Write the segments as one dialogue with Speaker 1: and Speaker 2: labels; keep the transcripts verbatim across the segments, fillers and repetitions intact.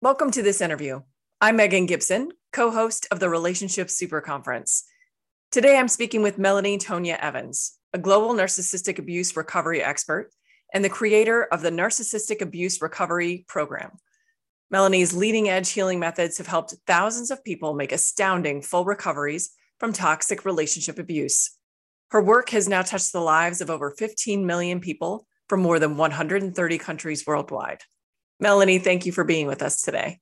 Speaker 1: Welcome to this interview. I'm Megan Gibson, co-host of the Relationships Super Conference. Today, I'm speaking with Melanie Tonia Evans, a global narcissistic abuse recovery expert and the creator of the Narcissistic Abuse Recovery Program. Melanie's leading-edge healing methods have helped thousands of people make astounding full recoveries from toxic relationship abuse. Her work has now touched the lives of over fifteen million people from more than one hundred thirty countries worldwide. Melanie, thank you for being with us today.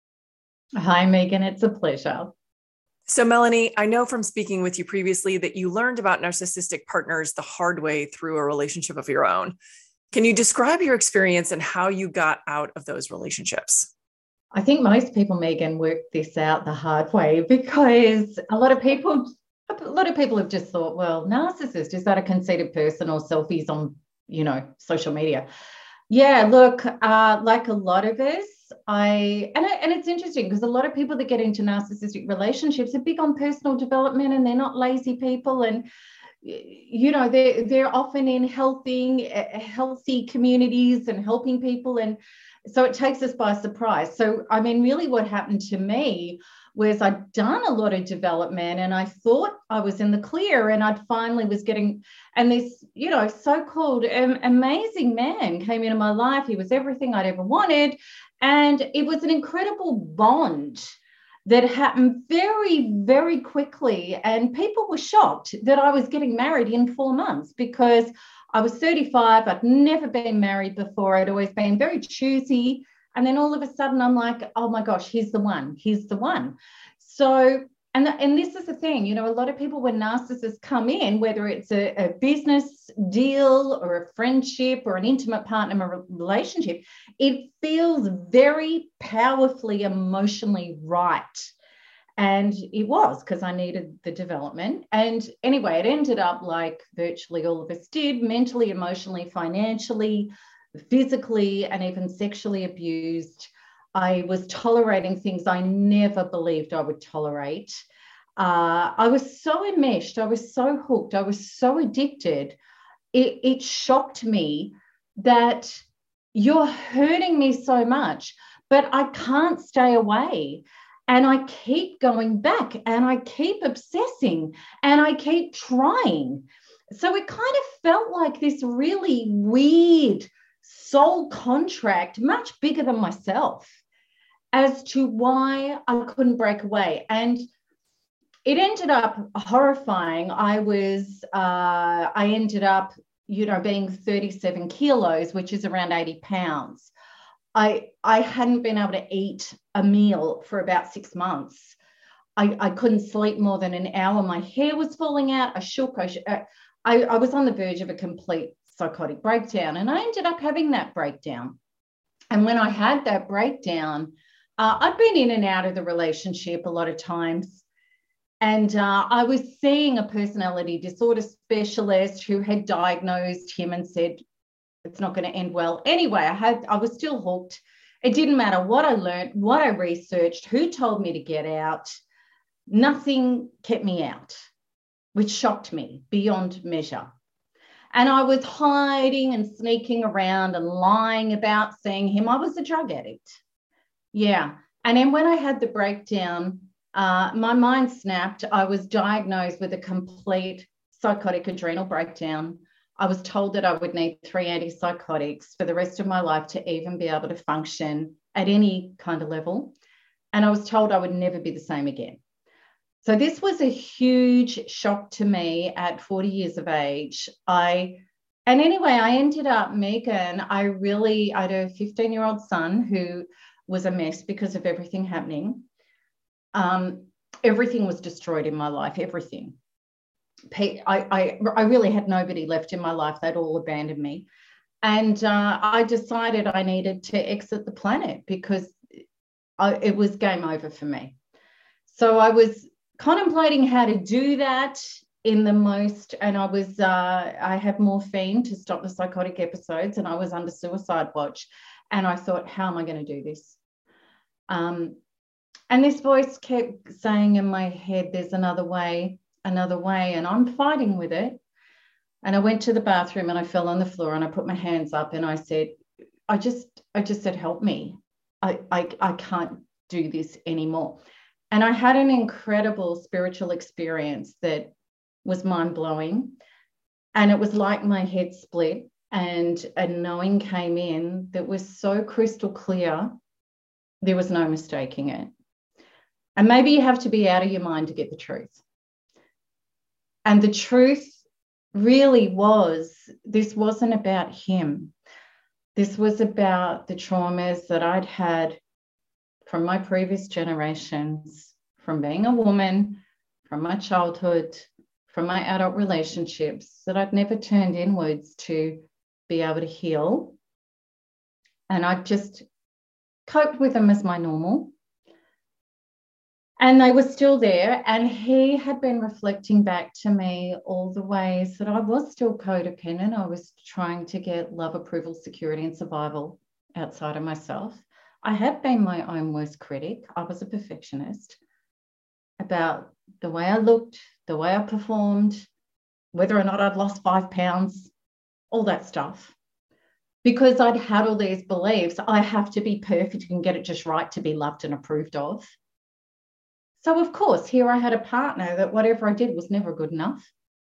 Speaker 2: Hi, Megan. It's a pleasure.
Speaker 1: So, Melanie, I know from speaking with you previously that you learned about narcissistic partners the hard way through a relationship of your own. Can you describe your experience and how you got out of those relationships?
Speaker 2: I think most people, Megan, work this out the hard way because a lot of people, a lot of people have just thought, well, narcissist, is that a conceited person or selfies on, you know, social media? Yeah, look, uh, like a lot of us, I and, I, and it's interesting because a lot of people that get into narcissistic relationships are big on personal development and they're not lazy people, and you know they're they're often in helping healthy communities and helping people, and so it takes us by surprise. So I mean, really, what happened to me was I'd done a lot of development and I thought I was in the clear, and I'd finally was getting, and this, you know, so-called um, amazing man came into my life. He was everything I'd ever wanted. And it was an incredible bond that happened very, very quickly. And people were shocked that I was getting married in four months because I was thirty-five. I'd never been married before. I'd always been very choosy. And then all of a sudden I'm like, oh my gosh, he's the one, he's the one. So, and, and this is the thing, you know, a lot of people when narcissists come in, whether it's a, a business deal or a friendship or an intimate partner relationship, it feels very powerfully emotionally right. And it was because I needed the development. And anyway, it ended up like virtually all of us did, mentally, emotionally, financially, physically, and even sexually abused. I was tolerating things I never believed I would tolerate. Uh, I was so enmeshed. I was so hooked. I was so addicted. It, it shocked me that you're hurting me so much, but I can't stay away. And I keep going back and I keep obsessing and I keep trying. So it kind of felt like this really weird soul contract, much bigger than myself, as to why I couldn't break away. And it ended up horrifying. I was, uh, I ended up, you know, being thirty-seven kilos, which is around eighty pounds. I, I hadn't been able to eat a meal for about six months. I, I couldn't sleep more than an hour. My hair was falling out. I shook. I, I, I was on the verge of a complete psychotic breakdown, and I ended up having that breakdown. And when I had that breakdown, uh, I'd been in and out of the relationship a lot of times, and uh, I was seeing a personality disorder specialist who had diagnosed him and said it's not going to end well. Anyway, I had I was still hooked. It didn't matter what I learned, what I researched, who told me to get out. Nothing kept me out, which shocked me beyond measure. And I was hiding and sneaking around and lying about seeing him. I was a drug addict. Yeah. And then when I had the breakdown, uh, my mind snapped. I was diagnosed with a complete psychotic adrenal breakdown. I was told that I would need three antipsychotics for the rest of my life to even be able to function at any kind of level. And I was told I would never be the same again. So this was a huge shock to me at forty years of age. I, and anyway, I ended up, Megan, I really, I had a fifteen-year-old son who was a mess because of everything happening. Um, everything was destroyed in my life, everything. I, I, I really had nobody left in my life. They'd all abandoned me. And uh, I decided I needed to exit the planet because I, it was game over for me. So I was contemplating how to do that in the most, and I was, uh, I had morphine to stop the psychotic episodes, and I was under suicide watch. And I thought, how am I going to do this? Um, and this voice kept saying in my head, there's another way, another way. And I'm fighting with it. And I went to the bathroom and I fell on the floor and I put my hands up and I said, I just, I just said, help me. I, I, I can't do this anymore. And I had an incredible spiritual experience that was mind-blowing. And it was like my head split and a knowing came in that was so crystal clear, there was no mistaking it. And maybe you have to be out of your mind to get the truth. And the truth really was, this wasn't about him. This was about the traumas that I'd had from my previous generations, from being a woman, from my childhood, from my adult relationships, that I'd never turned inwards to be able to heal. And I just coped with them as my normal. And they were still there. And he had been reflecting back to me all the ways that I was still codependent. I was trying to get love, approval, security, and survival outside of myself. I had been my own worst critic. I was a perfectionist about the way I looked, the way I performed, whether or not I'd lost five pounds, all that stuff. Because I'd had all these beliefs, I have to be perfect and get it just right to be loved and approved of. So, of course, here I had a partner that whatever I did was never good enough.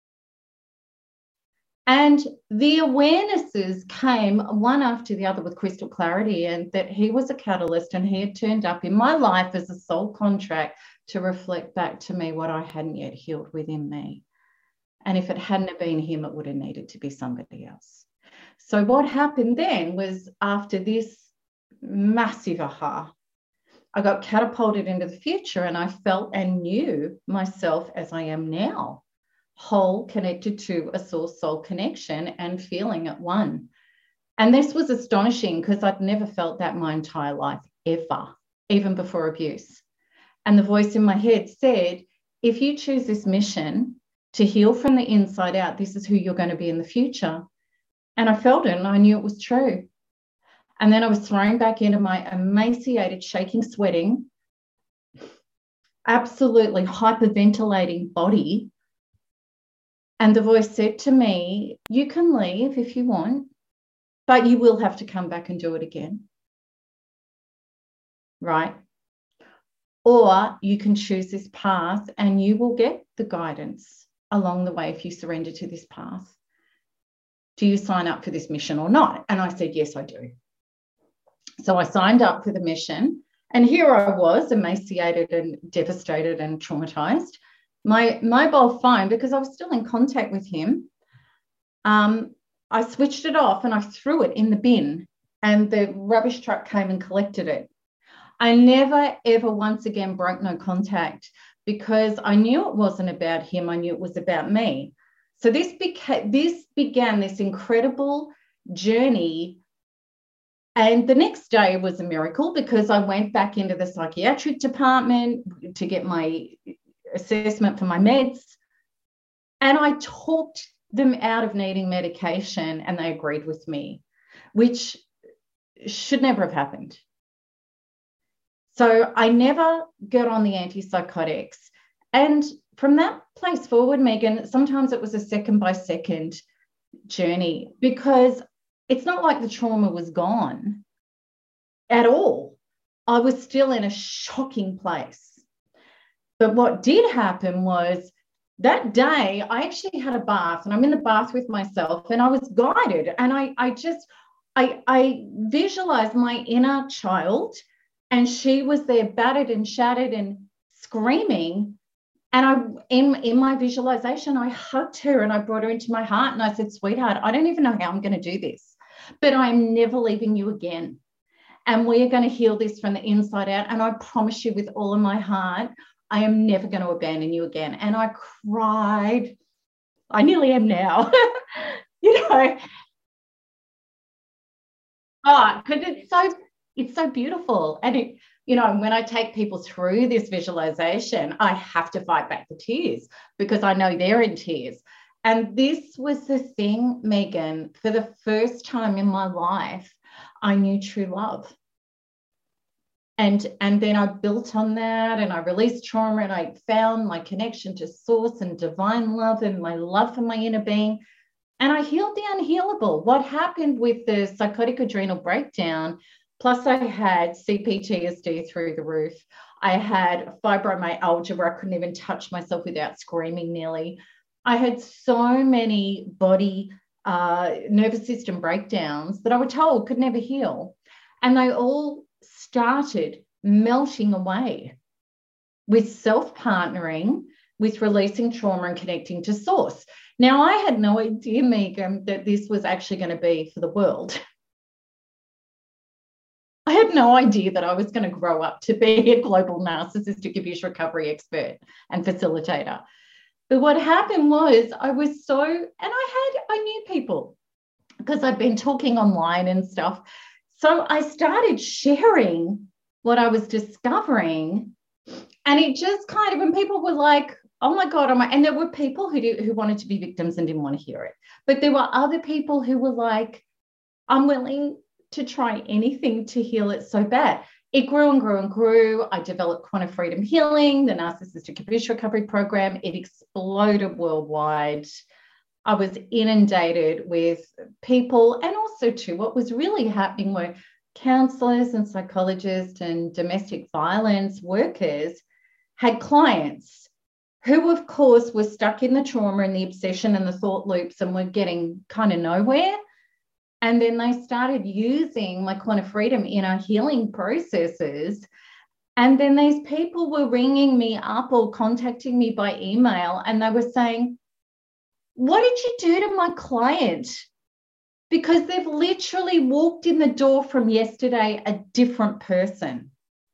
Speaker 2: And the awarenesses came one after the other with crystal clarity, and that he was a catalyst and he had turned up in my life as a soul contract to reflect back to me what I hadn't yet healed within me. And if it hadn't have been him, it would have needed to be somebody else. So what happened then was, after this massive aha, I got catapulted into the future, and I felt and knew myself as I am now, whole, connected to a source soul connection and feeling at one. And this was astonishing because I'd never felt that my entire life, ever, even before abuse. And the voice in my head said, if you choose this mission to heal from the inside out, this is who you're going to be in the future. And I felt it, and I knew it was true. And then I was thrown back into my emaciated, shaking, sweating, absolutely hyperventilating body. And the voice said to me, you can leave if you want, but you will have to come back and do it again. Right? Or you can choose this path and you will get the guidance along the way if you surrender to this path. Do you sign up for this mission or not? And I said, yes, I do. So I signed up for the mission, and here I was, emaciated and devastated and traumatized. My mobile phone, because I was still in contact with him, um, I switched it off and I threw it in the bin, and the rubbish truck came and collected it. I never, ever once again broke no contact, because I knew it wasn't about him. I knew it was about me. So this beca- this began this incredible journey. And the next day was a miracle, because I went back into the psychiatric department to get my assessment for my meds. And I talked them out of needing medication, and they agreed with me, which should never have happened. So I never got on the antipsychotics. And from that place forward, Megan, sometimes it was a second by second journey, because it's not like the trauma was gone at all. I was still in a shocking place. But what did happen was, that day I actually had a bath, and I'm in the bath with myself, and I was guided, and I, I just, I, I visualized my inner child, and she was there battered and shattered and screaming. And I, in, in my visualization, I hugged her and I brought her into my heart, and I said, sweetheart, I don't even know how I'm going to do this, but I'm never leaving you again. And we are going to heal this from the inside out. And I promise you with all of my heart, I am never going to abandon you again. And I cried. I nearly am now, you know. Oh, because it's so, it's so beautiful. And it, you know, when I take people through this visualization, I have to fight back the tears, because I know they're in tears. And this was the thing, Megan, for the first time in my life, I knew true love. And, and then I built on that, and I released trauma, and I found my connection to source and divine love and my love for my inner being. And I healed the unhealable. What happened with the psychotic adrenal breakdown Plus, I had C P T S D through the roof. I had fibromyalgia where I couldn't even touch myself without screaming nearly. I had so many body uh, nervous system breakdowns that I was told could never heal. And they all started melting away with self-partnering, with releasing trauma and connecting to source. Now, I had no idea, Megan, that this was actually going to be for the world. I had no idea that I was going to grow up to be a global narcissistic abuse recovery expert and facilitator. But what happened was I was so, and I had, I knew people because I'd been talking online and stuff. So I started sharing what I was discovering, and it just kind of, and people were like, oh my God, am I? And there were people who do, who wanted to be victims and didn't want to hear it. But there were other people who were like, I'm willing to try anything to heal it so bad. It grew and grew and grew. I developed Quantum Freedom Healing, the Narcissistic Abuse Recovery Program. It exploded worldwide. I was inundated with people, and also too, what was really happening were counsellors and psychologists and domestic violence workers had clients who, of course, were stuck in the trauma and the obsession and the thought loops and were getting kind of nowhere. And then they started using my Quantum Freedom in our healing processes. And then these people were ringing me up or contacting me by email, and they were saying, what did you do to my client? Because they've literally walked in the door from yesterday a different person.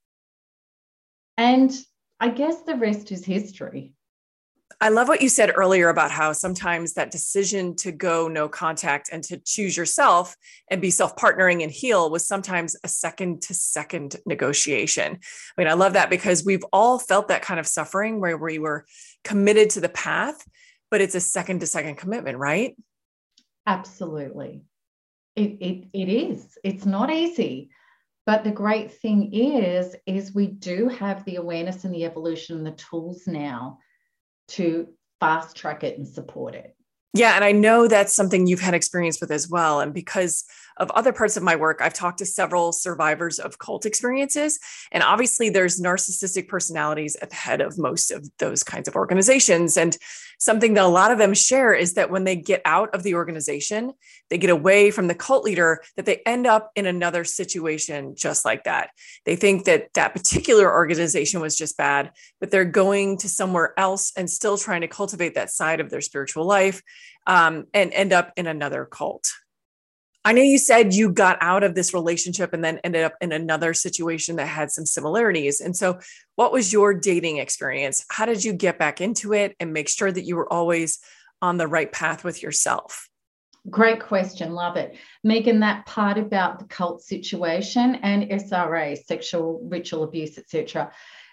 Speaker 2: And I guess the rest is history.
Speaker 1: I love what you said earlier about how sometimes that decision to go no contact and to choose yourself and be self-partnering and heal was sometimes a second to second negotiation. I mean, I love that because we've all felt that kind of suffering where we were committed to the path, but it's a second to second commitment, right?
Speaker 2: Absolutely. It, it, it is. It's not easy. But the great thing is, is we do have the awareness and the evolution and the tools now to fast track it and support it.
Speaker 1: Yeah. And I know that's something you've had experience with as well. And because of other parts of my work, I've talked to several survivors of cult experiences. And obviously there's narcissistic personalities at the head of most of those kinds of organizations. And something that a lot of them share is that when they get out of the organization, they get away from the cult leader, that they end up in another situation just like that. They think that that particular organization was just bad, but they're going to somewhere else and still trying to cultivate that side of their spiritual life, um, and end up in another cult. I know you said you got out of this relationship and then ended up in another situation that had some similarities. And so what was your dating experience? How did you get back into it and make sure that you were always on the right path with yourself?
Speaker 2: Great question. Love it. Megan, that part about the cult situation and S R A, sexual ritual abuse, et cetera.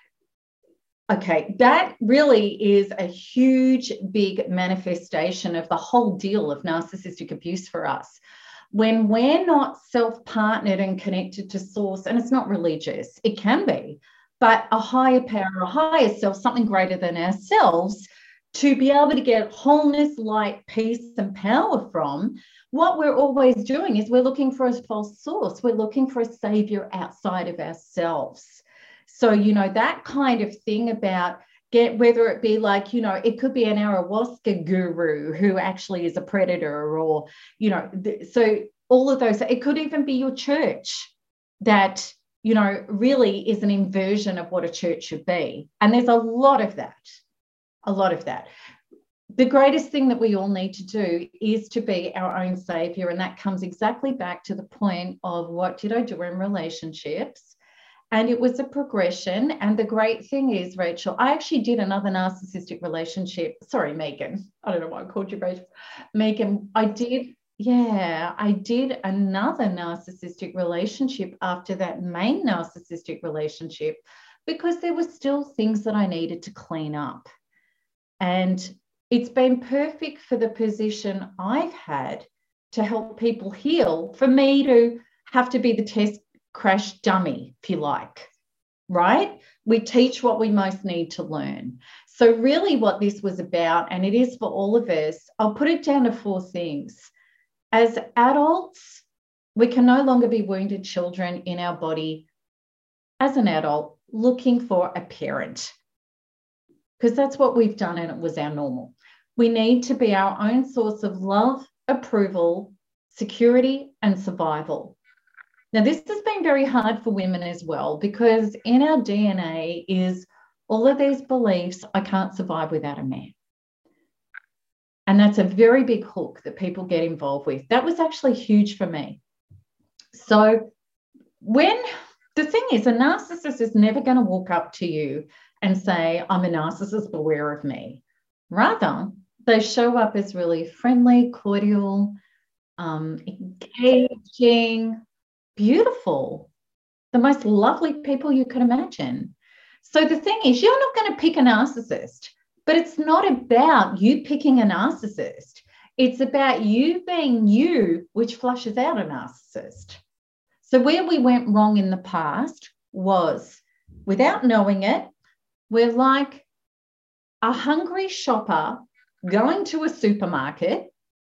Speaker 2: Okay, that really is a huge, big manifestation of the whole deal of narcissistic abuse for us. When we're not self-partnered and connected to source, and it's not religious, it can be, but a higher power, a higher self, something greater than ourselves, to be able to get wholeness, light, peace, and power from, what we're always doing is we're looking for a false source. We're looking for a savior outside of ourselves. So, you know, that kind of thing about get, whether it be like, you know, it could be an ayahuasca guru who actually is a predator, or, you know, th- so all of those, it could even be your church that, you know, really is an inversion of what a church should be. And there's a lot of that, a lot of that. The greatest thing that we all need to do is to be our own savior. And that comes exactly back to the point of what did I do in relationships? And it was a progression. And the great thing is, Rachel, I actually did another narcissistic relationship. Sorry, Megan. I don't know why I called you Rachel. Megan, I did, yeah, I did another narcissistic relationship after that main narcissistic relationship because there were still things that I needed to clean up. And it's been perfect for the position I've had to help people heal, for me to have to be the test crash dummy, if you like, right? We teach what we most need to learn. So really what this was about, and it is for all of us, I'll put it down to four things. As adults, We can no longer be wounded children in our body as an adult looking for a parent, because that's what we've done and it was our normal. We need to be our own source of love, approval, security, and survival. Now, this has been very hard for women as well, because in our D N A is all of these beliefs, I can't survive without a man. And that's a very big hook that people get involved with. That was actually huge for me. So when the thing is, a narcissist is never going to walk up to you and say, I'm a narcissist, beware of me. Rather, they show up as really friendly, cordial, um, engaging, beautiful, the most lovely people you could imagine. So the thing is, you're not going to pick a narcissist, but it's not about you picking a narcissist. It's about you being you, which flushes out a narcissist. So where we went wrong in the past was, without knowing it, we're like a hungry shopper going to a supermarket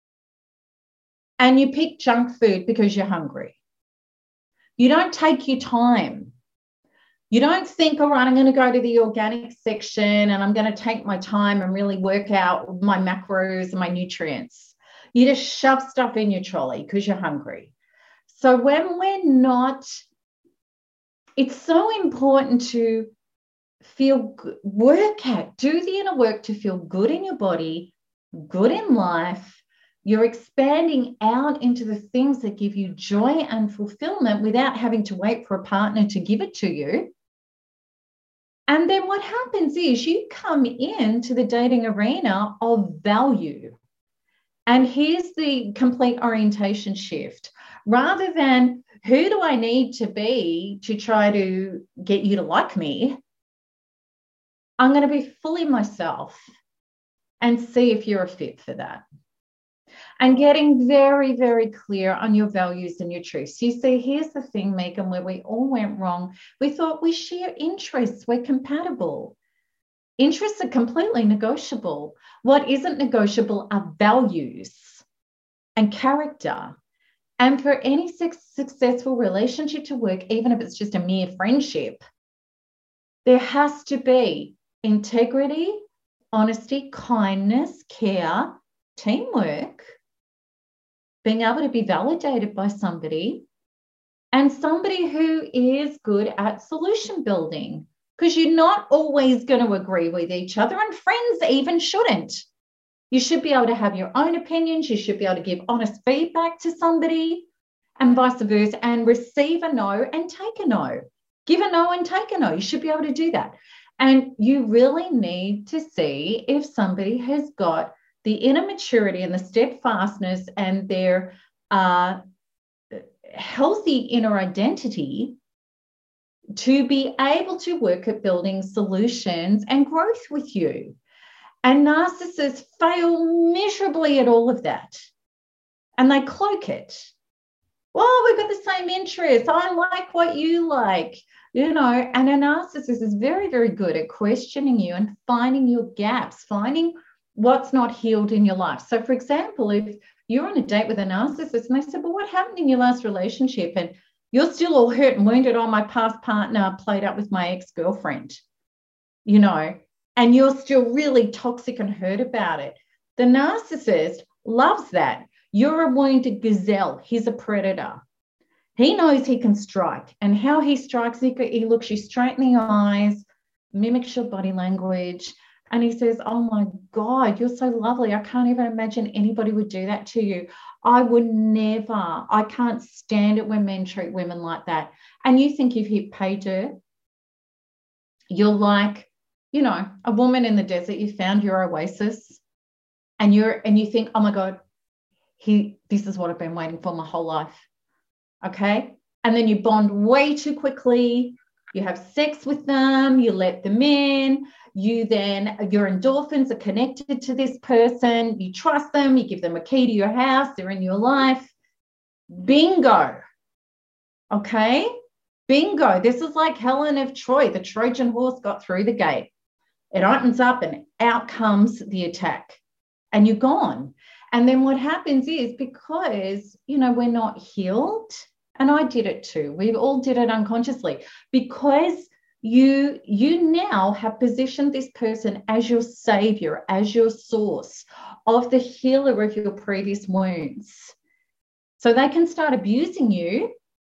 Speaker 2: and you pick junk food because you're hungry. You don't take your time. You don't think, all right, I'm going to go to the organic section and I'm going to take my time and really work out my macros and my nutrients. You just shove stuff in your trolley because you're hungry. So when we're not, it's so important to feel good, work at, do the inner work to feel good in your body, good in life. You're expanding out into the things that give you joy and fulfillment without having to wait for a partner to give it to you. And then what happens is you come into the dating arena of value. And here's the complete orientation shift. Rather than who do I need to be to try to get you to like me, I'm going to be fully myself and see if you're a fit for that. And getting very, very clear on your values and your truths. You see, here's the thing, Megan, where we all went wrong. We thought we share interests, we're compatible. Interests are completely negotiable. What isn't negotiable are values and character. And for any su- successful relationship to work, even if it's just a mere friendship, there has to be integrity, honesty, kindness, care, teamwork, being able to be validated by somebody, and somebody who is good at solution building, because you're not always going to agree with each other, and friends even shouldn't. You should be able to have your own opinions. You should be able to give honest feedback to somebody and vice versa, and receive a no and take a no. Give a no and take a no. You should be able to do that. And you really need to see if somebody has got the inner maturity and the steadfastness and their uh, healthy inner identity to be able to work at building solutions and growth with you. And narcissists fail miserably at all of that. And they cloak it. Well, we've got the same interests. I like what you like, you know, and a narcissist is very, very good at questioning you and finding your gaps, finding what's not healed in your life. So, for example, if you're on a date with a narcissist and they said, well, what happened in your last relationship? And you're still all hurt and wounded. Oh, my past partner played up with my ex-girlfriend, you know, and you're still really toxic and hurt about it. The narcissist loves that. You're a wounded gazelle. He's a predator. He knows he can strike. And how he strikes, he, he looks you straight in the eyes, mimics your body language, and he says, oh, my God, you're so lovely. I can't even imagine anybody would do that to you. I would never. I can't stand it when men treat women like that. And you think you've hit pay dirt. You're like, you know, a woman in the desert. You found your oasis, and you're and you think, oh, my God, he, this is what I've been waiting for my whole life. Okay. And then you bond way too quickly. You have sex with them. You let them in. You then, your endorphins are connected to this person. You trust them. You give them a key to your house. They're in your life. Bingo. Okay. Bingo. This is like Helen of Troy. The Trojan horse got through the gate. It opens up and out comes the attack. And you're gone. And then what happens is, because, you know, we're not healed, and I did it too. We all did it unconsciously, because you, you now have positioned this person as your savior, as your source of the healer of your previous wounds. So they can start abusing you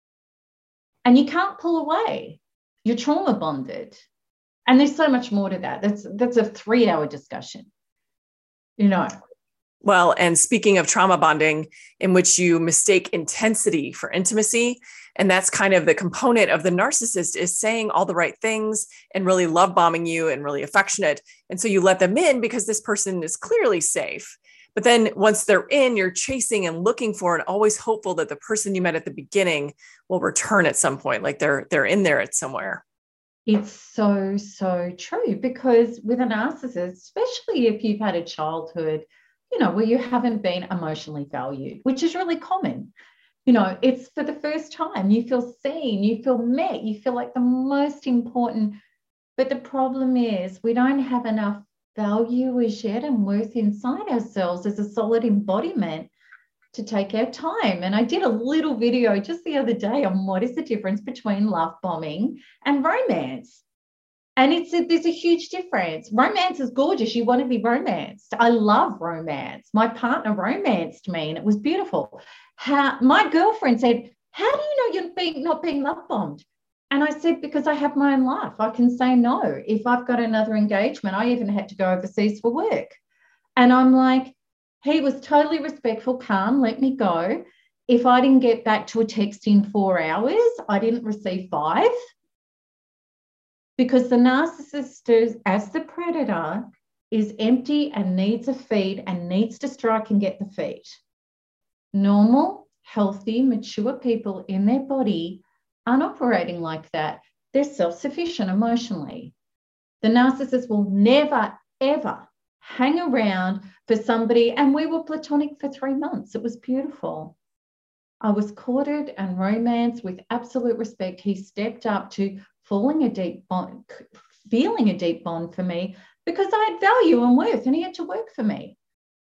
Speaker 2: and you can't pull away. You're trauma bonded. And there's so much more to that. That's, that's a three hour discussion, you know.
Speaker 1: Well, and speaking of trauma bonding, in which you mistake intensity for intimacy, and that's kind of the component of the narcissist, is saying all the right things and really love bombing you and really affectionate. And so you let them in because this person is clearly safe. But then once they're in, you're chasing and looking for and always hopeful that the person you met at the beginning will return at some point, like they're they're in there at somewhere.
Speaker 2: It's so, so true, because with a narcissist, especially if you've had a childhood, you know, where you haven't been emotionally valued, which is really common. You know, it's for the first time, you feel seen, you feel met, you feel like the most important. But the problem is we don't have enough value as yet and worth inside ourselves as a solid embodiment to take our time. And I did a little video just the other day on what is the difference between love bombing and romance. And it's a, there's a huge difference. Romance is gorgeous. You want to be romanced. I love romance. My partner romanced me and it was beautiful. How, my girlfriend said, how do you know you're being, not being love bombed? And I said, because I have my own life. I can say no. If I've got another engagement, I even had to go overseas for work. And I'm like, he was totally respectful, calm, let me go. If I didn't get back to a text in four hours, I didn't receive five. Because the narcissist, is, as the predator, is empty and needs a feed and needs to strike and get the feed. Normal, healthy, mature people in their body aren't operating like that. They're self-sufficient emotionally. The narcissist will never, ever hang around for somebody. And we were platonic for three months. It was beautiful. I was courted and romanced with absolute respect. He stepped up to falling a deep bond, feeling a deep bond for me because I had value and worth and he had to work for me.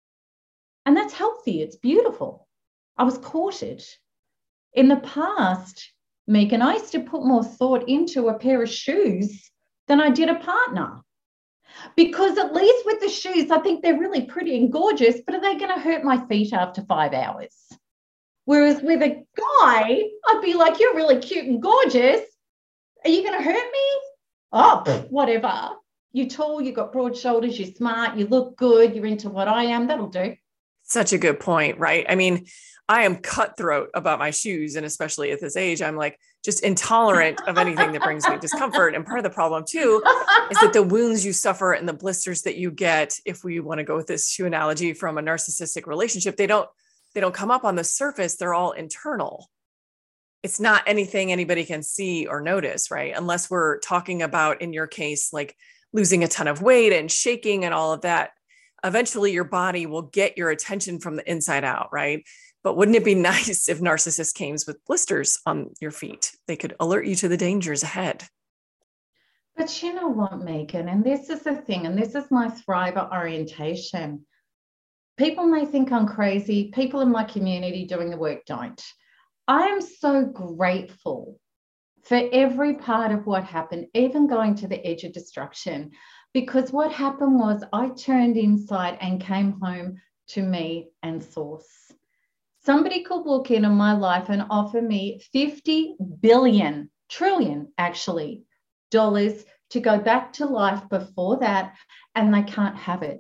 Speaker 2: And that's healthy. It's beautiful. I was courted. In the past, Megan, I used to put more thought into a pair of shoes than I did a partner. Because at least with the shoes, I think they're really pretty and gorgeous, but are they going to hurt my feet after five hours? Whereas with a guy, I'd be like, you're really cute and gorgeous. Are you going to hurt me? Oh, whatever. You're tall, you've got broad shoulders, you're smart, you look good, you're into what I am. That'll do.
Speaker 1: Such a good point, right? I mean, I am cutthroat about my shoes. And especially at this age, I'm like just intolerant of anything that brings me discomfort. And part of the problem too is that the wounds you suffer and the blisters that you get, if we want to go with this shoe analogy from a narcissistic relationship, they don't, they don't come up on the surface. They're all internal. It's not anything anybody can see or notice, right? Unless we're talking about, in your case, like losing a ton of weight and shaking and all of that. Eventually your body will get your attention from the inside out, right? But wouldn't it be nice if narcissists came with blisters on your feet? They could alert you to the dangers ahead.
Speaker 2: But you know what, Megan, and this is the thing, and this is my Thriver orientation. People may think I'm crazy. People in my community doing the work don't. I am so grateful for every part of what happened, even going to the edge of destruction, because what happened was I turned inside and came home to me and source. Somebody could walk into my life and offer me fifty billion, trillion actually, dollars to go back to life before that, and they can't have it.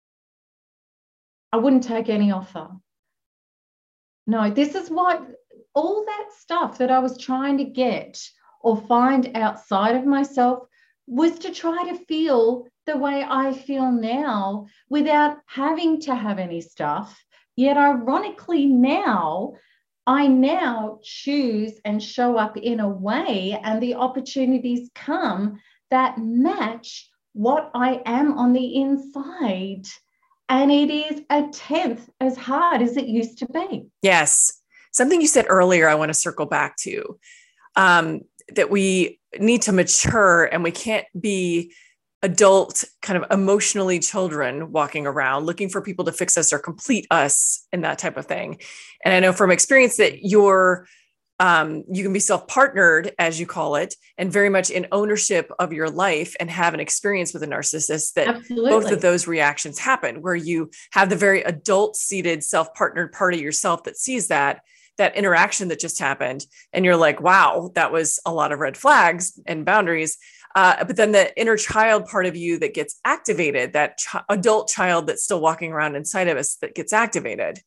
Speaker 2: I wouldn't take any offer. No, this is what all that stuff that I was trying to get or find outside of myself was to try to feel the way I feel now without having to have any stuff. Yet ironically now, I now choose and show up in a way and the opportunities come that match what I am on the inside. And it is a tenth as hard as it used to be.
Speaker 1: Yes. Something you said earlier, I want to circle back to, um, that we need to mature and we can't be adult kind of emotionally children walking around looking for people to fix us or complete us and that type of thing. And I know from experience that you're, um, you can be self-partnered, as you call it, and very much in ownership of your life and have an experience with a narcissist that
Speaker 2: Absolutely.
Speaker 1: Both of those reactions happen, where you have the very adult seated self-partnered part of yourself that sees that, that interaction that just happened. And you're like, wow, that was a lot of red flags and boundaries. Uh, but then the inner child part of you that gets activated, that ch- adult child that's still walking around inside of us that gets activated.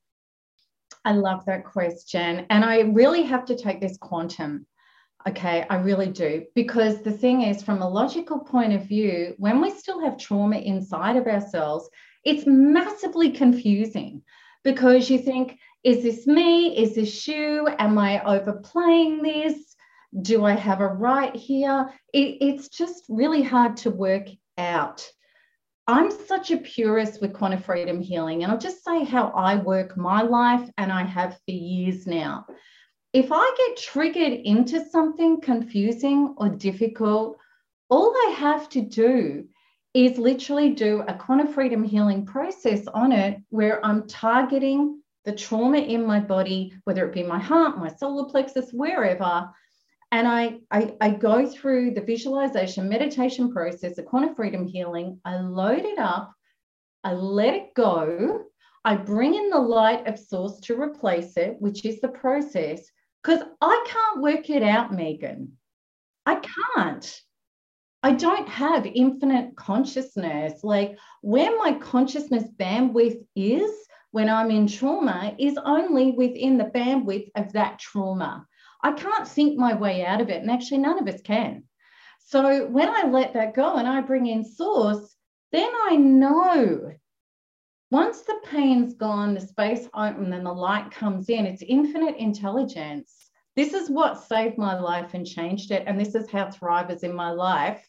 Speaker 2: I love that question. And I really have to take this quantum. Okay, I really do. Because the thing is, from a logical point of view, when we still have trauma inside of ourselves, it's massively confusing because you think, is this me? Is this you? Am I overplaying this? Do I have a right here? It, it's just really hard to work out. I'm such a purist with quantum freedom healing, and I'll just say how I work my life, and I have for years now. If I get triggered into something confusing or difficult, all I have to do is literally do a quantum freedom healing process on it where I'm targeting the trauma in my body, whether it be my heart, my solar plexus, wherever. And I, I, I go through the visualization meditation process of quantum freedom healing. I load it up. I let it go. I bring in the light of source to replace it, which is the process, because I can't work it out, Megan. I can't. I don't have infinite consciousness. Like where my consciousness bandwidth is when I'm in trauma is only within the bandwidth of that trauma. I can't think my way out of it. And actually, none of us can. So when I let that go and I bring in source, then I know once the pain's gone, the space opens and the light comes in, it's infinite intelligence. This is what saved my life and changed it. And this is how thrivers in my life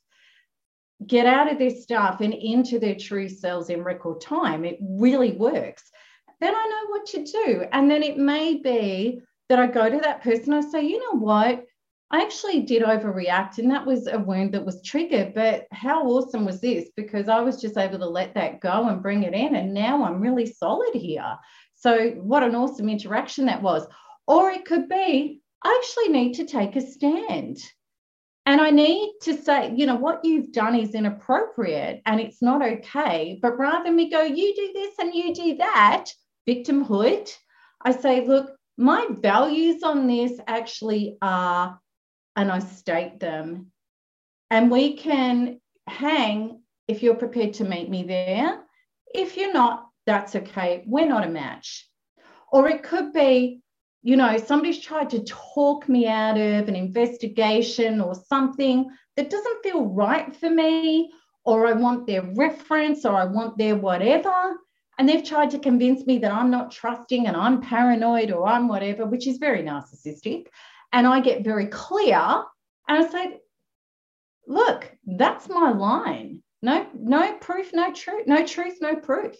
Speaker 2: get out of their stuff and into their true selves in record time. It really works. Then I know what to do. And then it may be that I go to that person, I say, you know what, I actually did overreact and that was a wound that was triggered, but how awesome was this? Because I was just able to let that go and bring it in, and now I'm really solid here. So what an awesome interaction that was. Or it could be, I actually need to take a stand. And I need to say, you know, what you've done is inappropriate and it's not okay. But rather than me go, you do this and you do that, victimhood, I say, look, my values on this actually are, and I state them, and we can hang if you're prepared to meet me there. If you're not, that's okay. We're not a match. Or it could be, you know, somebody's tried to talk me out of an investigation or something that doesn't feel right for me, or I want their reference, or I want their whatever. And they've tried to convince me that I'm not trusting and I'm paranoid or I'm whatever, which is very narcissistic. And I get very clear and I say, look, that's my line. No, no proof, no truth, no truth, no proof.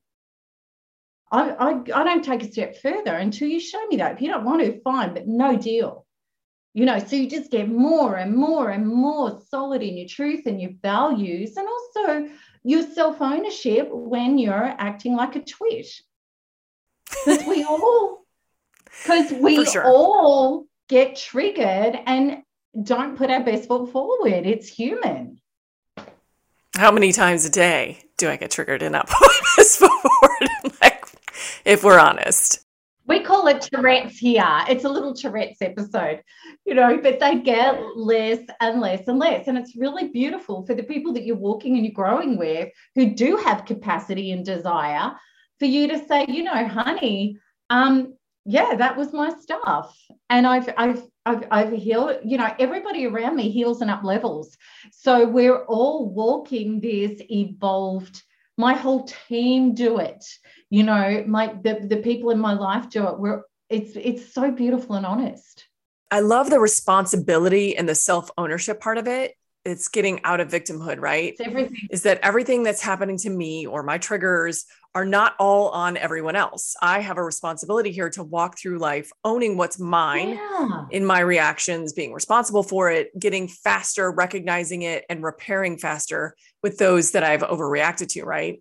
Speaker 2: I, I, I don't take a step further until you show me that. If you don't want to, fine, but no deal. You know, so you just get more and more and more solid in your truth and your values, and also your self-ownership when you're acting like a twit. Because we all, because we
Speaker 1: sure.
Speaker 2: all get triggered and don't put our best foot forward. It's human.
Speaker 1: How many times a day do I get triggered and not put my best foot forward? Like, if we're honest.
Speaker 2: We call it Tourette's here. It's a little Tourette's episode, you know, but they get less and less and less. And it's really beautiful for the people that you're walking and you're growing with who do have capacity and desire for you to say, you know, honey, um, yeah, that was my stuff. And I've, I've, I've, I've healed, you know, everybody around me heals and up levels. So we're all walking this evolved, my whole team do it. You know, my the, the people in my life do it. We're it's it's so beautiful and honest.
Speaker 1: I love the responsibility and the self-ownership part of it. it's getting out of victimhood, right?
Speaker 2: It's everything.
Speaker 1: Is that everything that's happening to me or my triggers are not all on everyone else. I have a responsibility here to walk through life, owning what's mine
Speaker 2: Yeah.
Speaker 1: in my reactions, being responsible for it, getting faster, recognizing it, and repairing faster with those that I've overreacted to, right?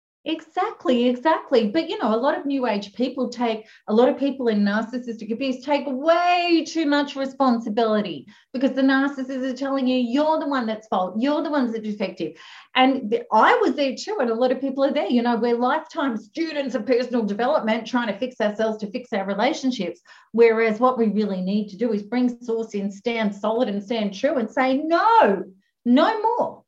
Speaker 2: Exactly, exactly. But, you know, a lot of new age people take, a lot of people in narcissistic abuse take way too much responsibility because the narcissists are telling you, you're the one that's fault. You're the ones that are defective. And I was there too. And a lot of people are there, you know, we're lifetime students of personal development trying to fix ourselves to fix our relationships. Whereas what we really need to do is bring source in, stand solid and stand true and say, no, no more.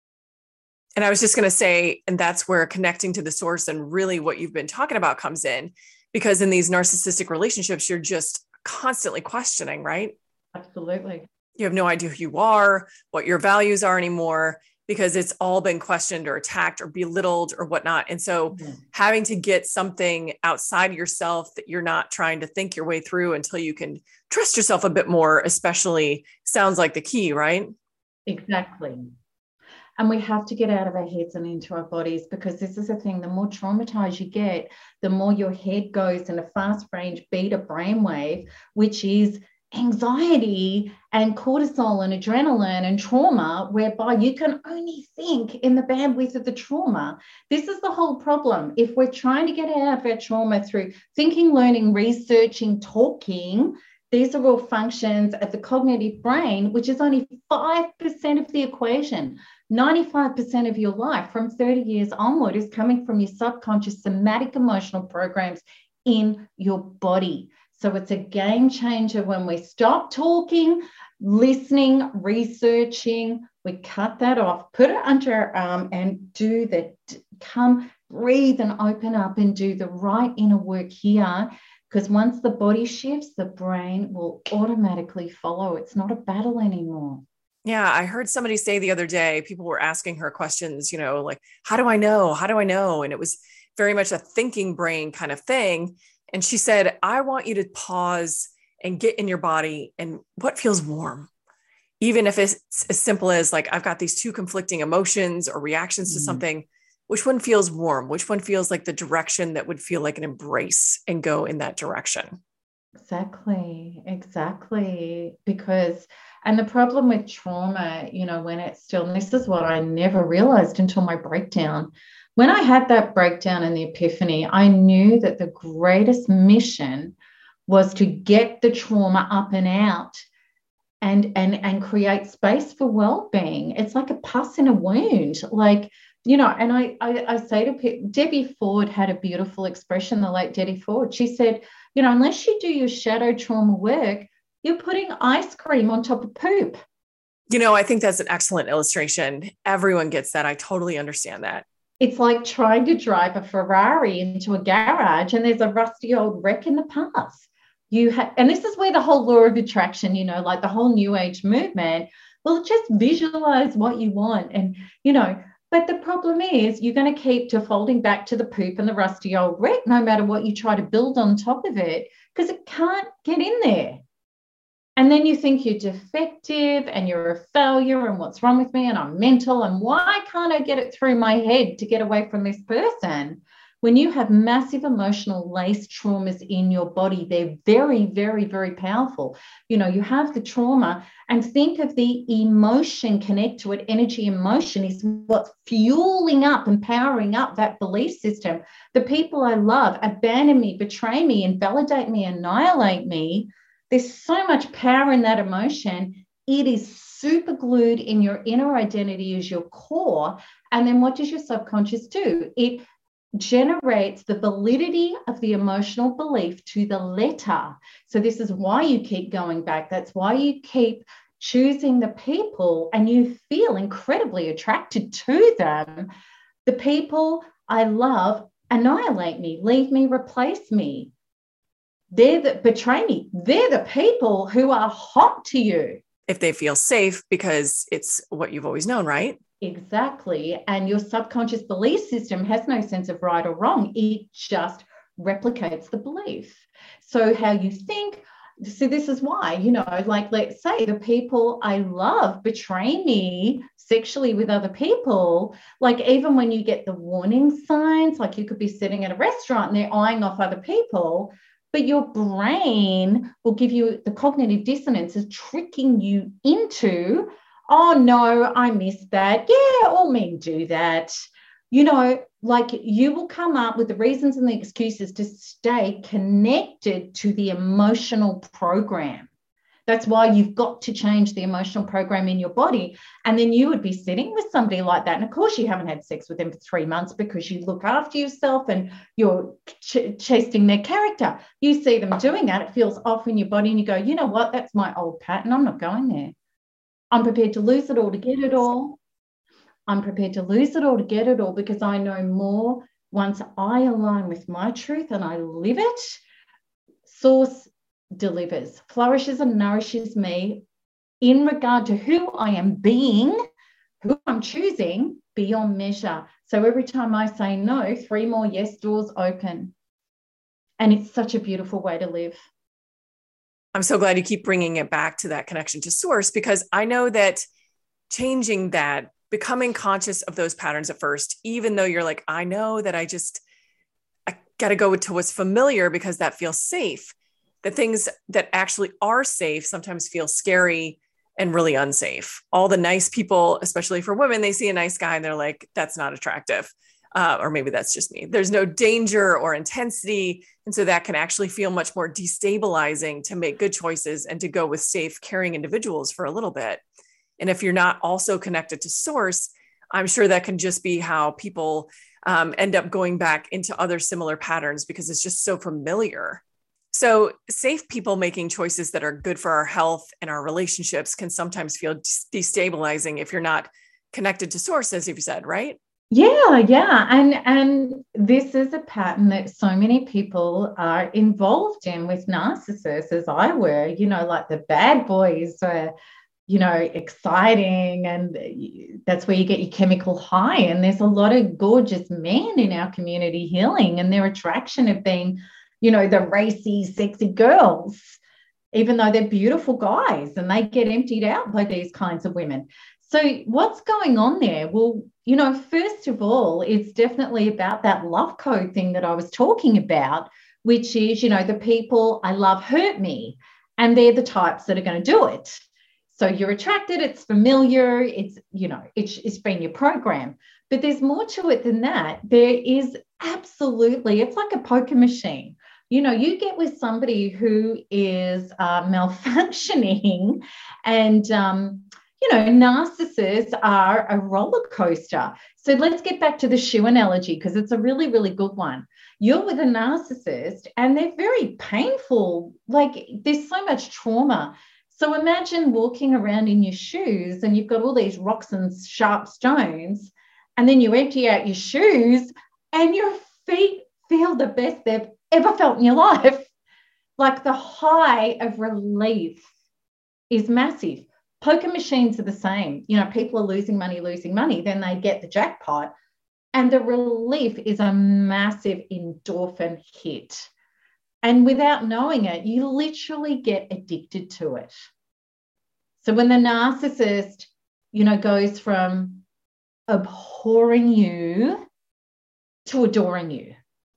Speaker 1: And I was just going to say, and that's where connecting to the source and really what you've been talking about comes in, because in these narcissistic relationships, you're just constantly questioning, right?
Speaker 2: Absolutely.
Speaker 1: You have no idea who you are, what your values are anymore, because it's all been questioned or attacked or belittled or whatnot. And so mm-hmm. having to get something outside yourself that you're not trying to think your way through until you can trust yourself a bit more, especially, sounds like the key, right?
Speaker 2: Exactly. And we have to get out of our heads and into our bodies, because this is the thing, the more traumatized you get, the more your head goes in a fast range beta brainwave, which is anxiety and cortisol and adrenaline and trauma, whereby you can only think in the bandwidth of the trauma. This is the whole problem. If we're trying to get out of our trauma through thinking, learning, researching, talking, these are all functions of the cognitive brain, which is only five percent of the equation. ninety-five percent of your life from thirty years onward is coming from your subconscious somatic emotional programs in your body. So it's a game changer when we stop talking, listening, researching, we cut that off, put it under our arm and do the, come breathe and open up and do the right inner work here. Because once the body shifts, the brain will automatically follow. It's not a battle anymore.
Speaker 1: Yeah, I heard somebody say the other day, people were asking her questions, you know, like, how do I know? How do I know? And it was very much a thinking brain kind of thing. And she said, I want you to pause and get in your body and what feels warm, even if it's as simple as like, I've got these two conflicting emotions or reactions to mm. something. Which one feels warm? Which one feels like the direction that would feel like an embrace and go in that direction?
Speaker 2: Exactly, exactly. Because, and the problem with trauma, you know, when it's still, and this is what I never realized until my breakdown. When I had that breakdown and the epiphany, I knew that the greatest mission was to get the trauma up and out and, and, and create space for well-being. It's like a pus in a wound. Like, you know, and I, I, I say to people, Debbie Ford had a beautiful expression, the late Debbie Ford. She said, you know, unless you do your shadow trauma work, you're putting ice cream on top of poop.
Speaker 1: You know, I think that's an excellent illustration. Everyone gets that. I totally understand that.
Speaker 2: It's like trying to drive a Ferrari into a garage and there's a rusty old wreck in the path. You have, and this is where the whole law of attraction, you know, like the whole new age movement, well, just visualize what you want. And, you know, but the problem is you're going to keep defaulting back to the poop and the rusty old wreck, no matter what you try to build on top of it, because it can't get in there. And then you think you're defective and you're a failure and what's wrong with me and I'm mental and why can't I get it through my head to get away from this person? When you have massive emotional lace traumas in your body, they're very, very, very powerful. You know, you have the trauma and think of the emotion connect to it. Energy emotion is what's fueling up and powering up that belief system. The people I love abandon me, betray me, invalidate me, annihilate me. There's so much power in that emotion. It is super glued in your inner identity as your core. And then what does your subconscious do? It generates the validity of the emotional belief to the letter. So this is why you keep going back. That's why you keep choosing the people and you feel incredibly attracted to them. The people I love annihilate me, leave me, replace me. They're that betray me. They're the people who are hot to you.
Speaker 1: If they feel safe because it's what you've always known, right?
Speaker 2: Exactly. And your subconscious belief system has no sense of right or wrong. It just replicates the belief. So how you think, see, this is why, you know, like, let's say the people I love betray me sexually with other people. Like, even when you get the warning signs, like you could be sitting at a restaurant and they're eyeing off other people, but your brain will give you the cognitive dissonance of tricking you into, oh no, I missed that. Yeah, all men do that. You know, like, you will come up with the reasons and the excuses to stay connected to the emotional program. That's why you've got to change the emotional program in your body. And then you would be sitting with somebody like that. And of course, you haven't had sex with them for three months because you look after yourself and you're ch- chasing their character. You see them doing that. It feels off in your body and you go, you know what? That's my old pattern. I'm not going there. I'm prepared to lose it all to get it all. I'm prepared to lose it all to get it all, because I know more once I align with my truth and I live it. Source delivers, flourishes and nourishes me in regard to who I am being, who I'm choosing beyond measure. So every time I say no, three more yes doors open. And it's such a beautiful way to live.
Speaker 1: I'm so glad you keep bringing it back to that connection to source, because I know that changing that, becoming conscious of those patterns at first, even though you're like, I know that I just, I got to go to what's familiar because that feels safe. The things that actually are safe sometimes feel scary and really unsafe. All the nice people, especially for women, they see a nice guy and they're like, that's not attractive. Uh, or maybe that's just me. There's no danger or intensity. And so that can actually feel much more destabilizing to make good choices and to go with safe, caring individuals for a little bit. And if you're not also connected to source, I'm sure that can just be how people um, end up going back into other similar patterns because it's just so familiar. So safe people making choices that are good for our health and our relationships can sometimes feel destabilizing if you're not connected to source, as you've said, right?
Speaker 2: Yeah, yeah. And and this is a pattern that so many people are involved in with narcissists, as I were, you know, like the bad boys were, you know, exciting, and that's where you get your chemical high. And there's a lot of gorgeous men in our community healing, and their attraction of being, you know, the racy, sexy girls, even though they're beautiful guys, and they get emptied out by these kinds of women. So what's going on there? Well, you know, first of all, it's definitely about that love code thing that I was talking about, which is, you know, the people I love hurt me, and they're the types that are going to do it. So you're attracted, it's familiar, it's, you know, it's, it's been your program. But there's more to it than that. There is absolutely, it's like a poker machine. You know, you get with somebody who is uh, malfunctioning, and, um, you know, narcissists are a roller coaster. So let's get back to the shoe analogy, because it's a really, really good one. You're with a narcissist and they're very painful. Like, there's so much trauma. So imagine walking around in your shoes and you've got all these rocks and sharp stones, and then you empty out your shoes and your feet feel the best they've ever felt in your life. Like, the high of relief is massive. Poker machines are the same. You know, people are losing money, losing money, then they get the jackpot, and the relief is a massive endorphin hit. And without knowing it, you literally get addicted to it. So when the narcissist, you know, goes from abhorring you to adoring you,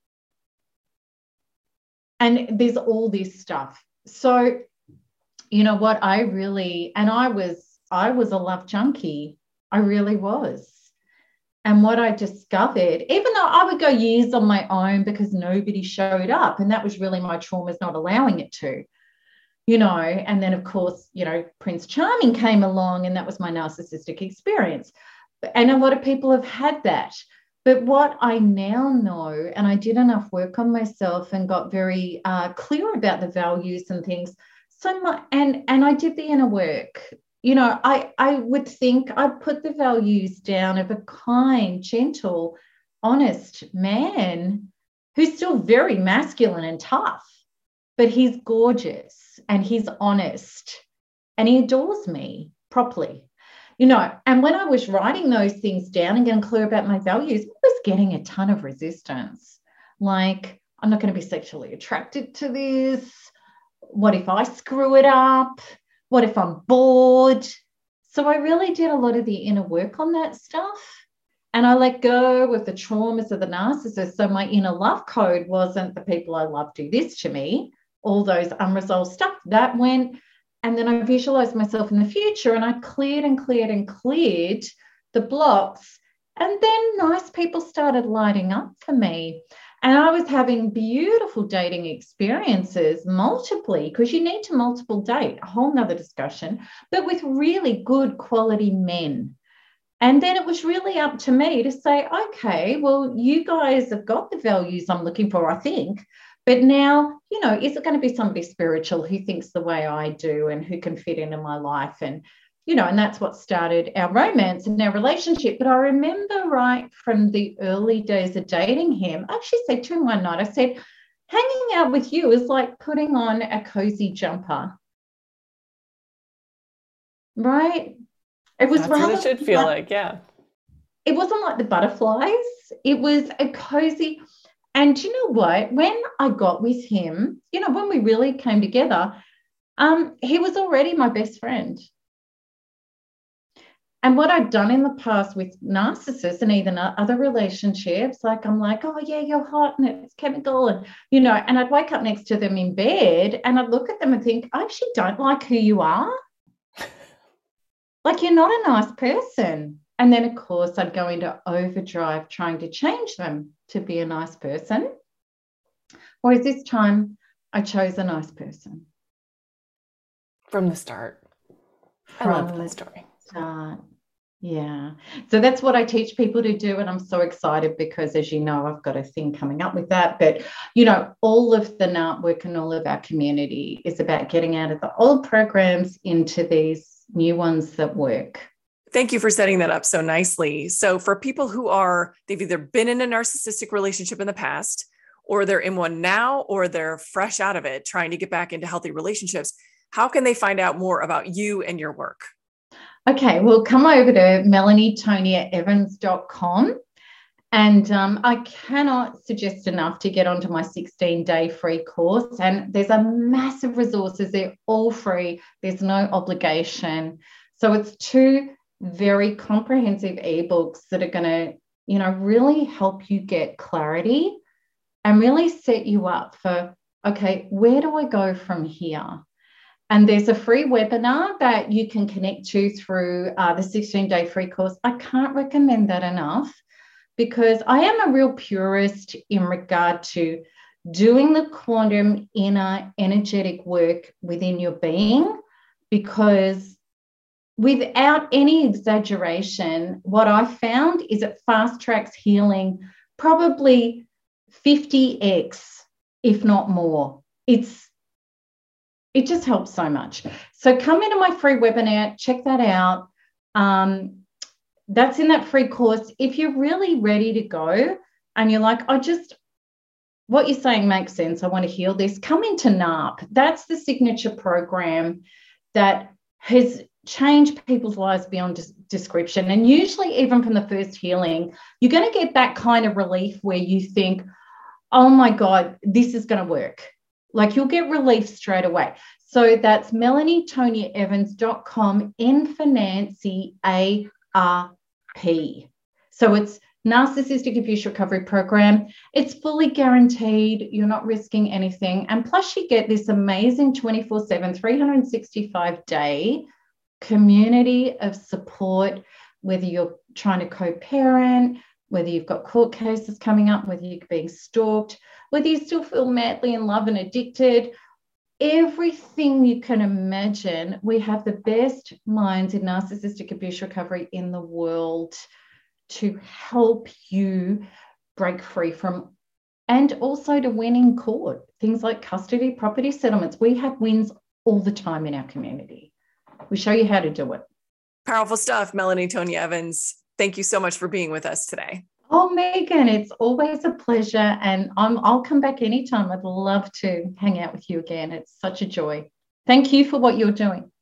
Speaker 2: and there's all this stuff. So, you know what, I really, and I was, I was a love junkie. I really was. And what I discovered, even though I would go years on my own because nobody showed up, and that was really my traumas not allowing it to, you know, and then of course, you know, Prince Charming came along, and that was my narcissistic experience. And a lot of people have had that. But what I now know, and I did enough work on myself and got very uh, clear about the values and things. So my, and, and I did the inner work. You know, I, I would think I'd put the values down of a kind, gentle, honest man who's still very masculine and tough, but he's gorgeous and he's honest and he adores me properly. You know, and when I was writing those things down and getting clear about my values, I was getting a ton of resistance. Like, I'm not going to be sexually attracted to this. What if I screw it up? What if I'm bored? So I really did a lot of the inner work on that stuff. And I let go of the traumas of the narcissist. So my inner love code wasn't the people I love do this to me, all those unresolved stuff that went. And then I visualized myself in the future, and I cleared and cleared and cleared the blocks. And then nice people started lighting up for me. And I was having beautiful dating experiences multiply, because you need to multiple date, a whole nother discussion, but with really good quality men. And then it was really up to me to say, okay, well, you guys have got the values I'm looking for, I think. But now, you know, is it going to be somebody spiritual who thinks the way I do and who can fit into my life? And, you know, and that's what started our romance and our relationship. But I remember right from the early days of dating him, I actually said to him one night, I said, hanging out with you is like putting on a cozy jumper. Right? It was
Speaker 1: That's
Speaker 2: rather
Speaker 1: what it should feel
Speaker 2: like,
Speaker 1: like, yeah.
Speaker 2: It wasn't like the butterflies. It was a cozy. And you know what? When I got with him, you know, when we really came together, um, he was already my best friend. And what I'd done in the past with narcissists and even other relationships, like I'm like, oh, yeah, you're hot and it's chemical. And, you know, and I'd wake up next to them in bed and I'd look at them and think, I actually don't like who you are. Like, you're not a nice person. And then, of course, I'd go into overdrive trying to change them to be a nice person. Whereas this time, I chose a nice person.
Speaker 1: From the start. I
Speaker 2: From
Speaker 1: love that
Speaker 2: the
Speaker 1: story.
Speaker 2: Start. Yeah. So that's what I teach people to do. And I'm so excited because, as you know, I've got a thing coming up with that. But, you know, all of the N A R P work and all of our community is about getting out of the old programs into these new ones that work.
Speaker 1: Thank you for setting that up so nicely. So for people who are, they've either been in a narcissistic relationship in the past, or they're in one now, or they're fresh out of it, trying to get back into healthy relationships, how can they find out more about you and your work?
Speaker 2: Okay, well, come over to melanie tonia evans dot com. And um, I cannot suggest enough to get onto my sixteen-day free course. And there's a massive resources. They're all free. There's no obligation. So it's two very comprehensive ebooks that are going to, you know, really help you get clarity and really set you up for, okay, where do I go from here? And there's a free webinar that you can connect to through uh, the sixteen-day free course. I can't recommend that enough, because I am a real purist in regard to doing the quantum inner energetic work within your being, because without any exaggeration, what I found is it fast tracks healing probably fifty x, if not more. It's It just helps so much. So come into my free webinar, check that out. Um, that's in that free course. If you're really ready to go and you're like, I just, what you're saying makes sense, I want to heal this, come into N A R P. That's the signature program that has changed people's lives beyond des- description. And usually even from the first healing, you're going to get that kind of relief where you think, oh my God, this is going to work. Like, you'll get relief straight away. So that's melanie tonia evans dot com, N for Nancy, A R P. So it's Narcissistic Abuse Recovery Program. It's fully guaranteed. You're not risking anything. And plus you get this amazing twenty-four seven, three hundred sixty-five day community of support, whether you're trying to co-parent, whether you've got court cases coming up, whether you're being stalked, whether you still feel madly in love and addicted, everything you can imagine. We have the best minds in narcissistic abuse recovery in the world to help you break free from, and also to win in court. Things like custody, property settlements. We have wins all the time in our community. We show you how to do it.
Speaker 1: Powerful stuff, Melanie Tonia Evans. Thank you so much for being with us today.
Speaker 2: Oh, Megan, it's always a pleasure. And I'm, I'll come back anytime. I'd love to hang out with you again. It's such a joy. Thank you for what you're doing.